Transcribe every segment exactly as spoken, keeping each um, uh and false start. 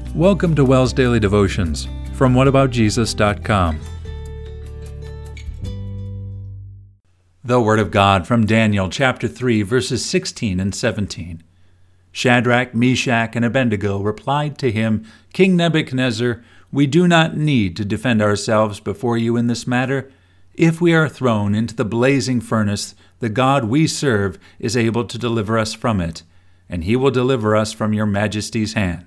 Welcome to WELS Daily Devotions from what about jesus dot com. The Word of God from Daniel chapter three, verses sixteen and seventeen. Shadrach, Meshach, and Abednego replied to him, King Nebuchadnezzar, we do not need to defend ourselves before you in this matter. If we are thrown into the blazing furnace, the God we serve is able to deliver us from it, and he will deliver us from your majesty's hand.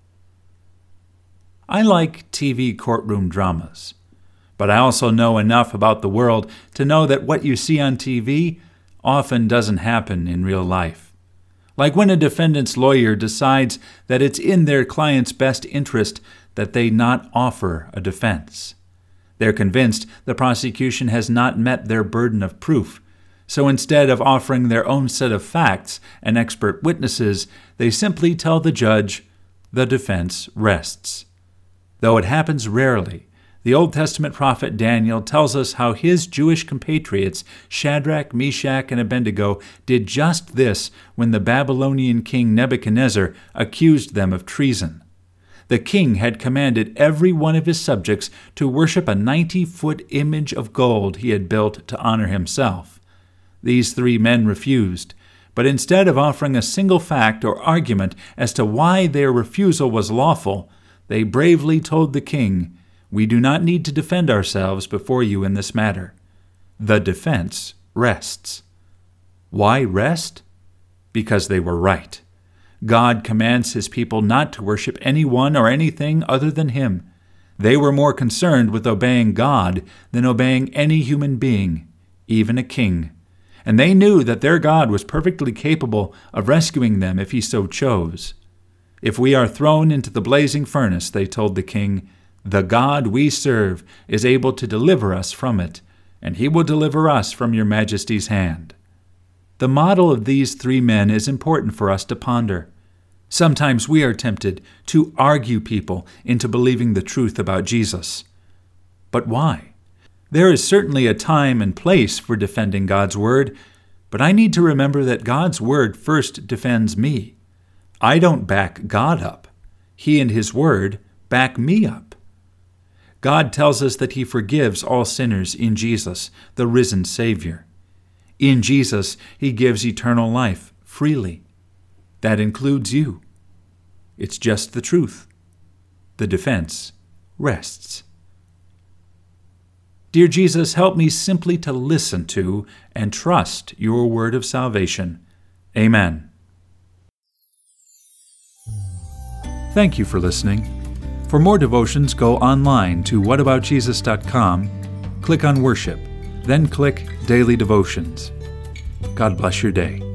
I like T V courtroom dramas, but I also know enough about the world to know that what you see on T V often doesn't happen in real life. Like when a defendant's lawyer decides that it's in their client's best interest that they not offer a defense. They're convinced the prosecution has not met their burden of proof, so instead of offering their own set of facts and expert witnesses, they simply tell the judge, the defense rests. Though it happens rarely, the Old Testament prophet Daniel tells us how his Jewish compatriots, Shadrach, Meshach, and Abednego, did just this when the Babylonian king Nebuchadnezzar accused them of treason. The king had commanded every one of his subjects to worship a ninety-foot image of gold he had built to honor himself. These three men refused, but instead of offering a single fact or argument as to why their refusal was lawful, they bravely told the king, we do not need to defend ourselves before you in this matter. The defense rests. Why rest? Because they were right. God commands his people not to worship anyone or anything other than him. They were more concerned with obeying God than obeying any human being, even a king. And they knew that their God was perfectly capable of rescuing them if he so chose. If we are thrown into the blazing furnace, they told the king, the God we serve is able to deliver us from it, and he will deliver us from your majesty's hand. The model of these three men is important for us to ponder. Sometimes we are tempted to argue people into believing the truth about Jesus. But why? There is certainly a time and place for defending God's word, but I need to remember that God's word first defends me. I don't back God up. He and his word back me up. God tells us that he forgives all sinners in Jesus, the risen Savior. In Jesus, he gives eternal life freely. That includes you. It's just the truth. The defense rests. Dear Jesus, help me simply to listen to and trust your word of salvation. Amen. Thank you for listening. For more devotions, go online to what about jesus dot com, click on Worship, then click Daily Devotions. God bless your day.